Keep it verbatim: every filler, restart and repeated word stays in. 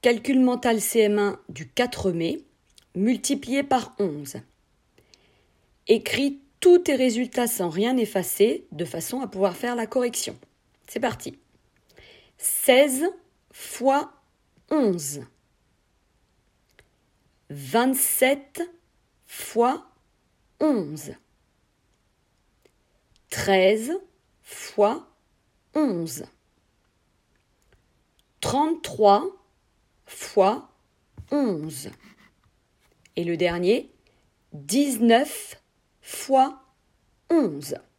Calcul mental C M un du quatre mai, multiplié par onze. Écris tous tes résultats sans rien effacer, de façon à pouvoir faire la correction. C'est parti. seize fois onze. vingt-sept fois onze. treize fois onze. trente-trois fois onze. Et le dernier, dix-neuf fois onze.